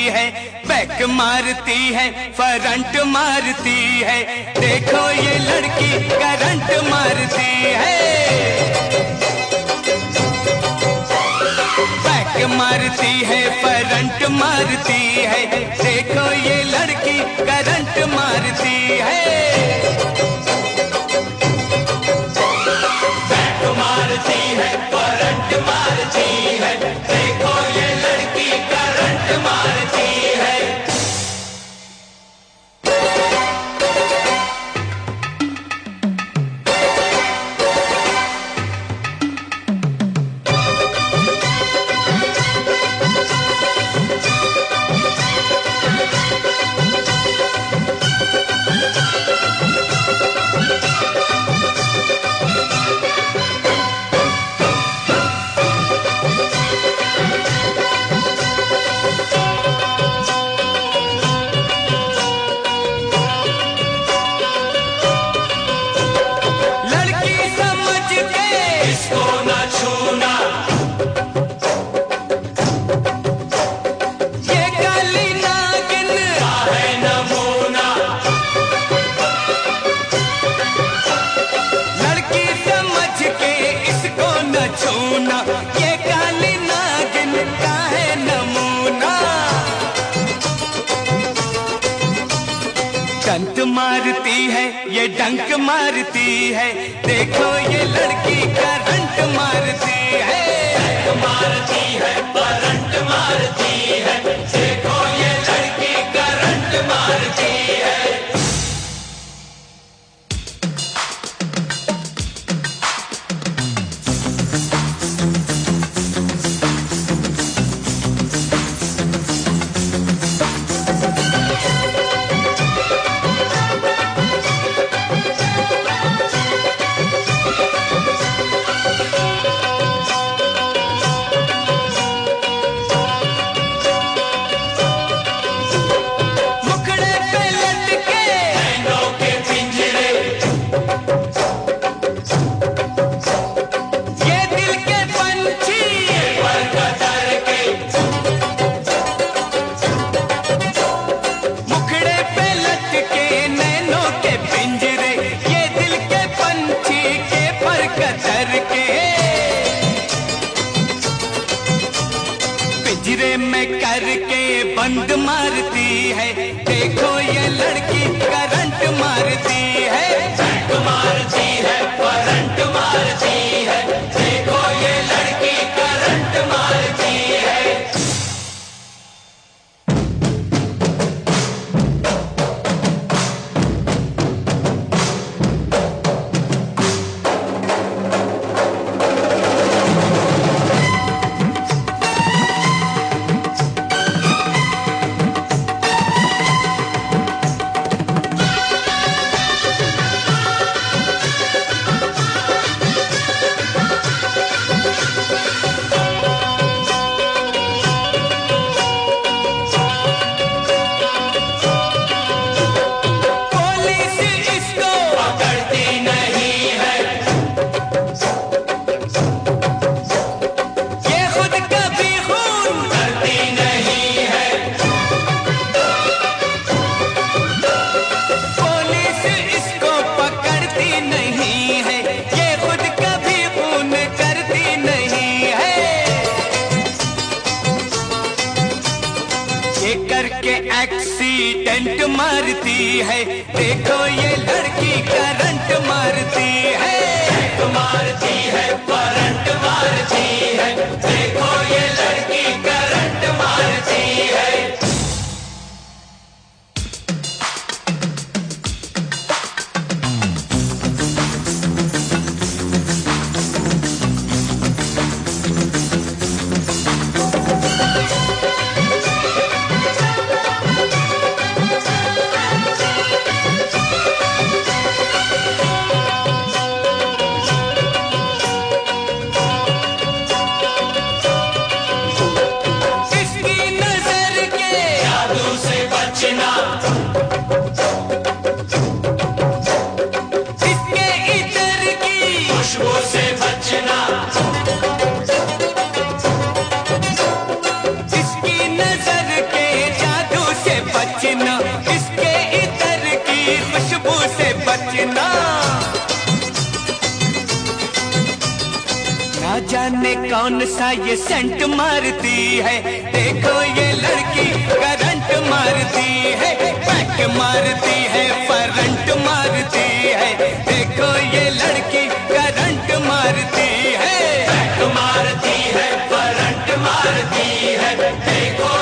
है, बैक मारती है, फ्रंट मारती है। देखो ये लड़की करंट मारती है। बैक मारती है, फ्रंट मारती है। देखो ये लड़की करंट मारती है। बैक मारती है, करंट मारती है। देखो ये लड़की करंट मारती है। ये काली नागिन का है नमूना। डंक मारती है, ये डंक मारती है। देखो ये लड़की करंट मारती है। डंक मारती है, करंट मारती है। देखो ये लड़की करंट मारती है। पिंजरे में करके बंद मारती है। देखो ये लड़की करंट मारती है। करंट मारती है, करंट मारती है। देखो ये लड़की करंट मारती है। करके एक्सीडेंट मारती है। देखो ये लड़की करंट मारती है। करंट मारती है, करंट मारती है। देखो ये लड़की करंट मारती है। इसकी नजर के बचना। ना जाने कौन सा ये सेंट मारती है, देखो ये लड़की करंट मारती है, पैक मारती है, करंट मारती है, देखो ये लड़की करंट मारती है, पैक मारती है, करंट मारती है, देखो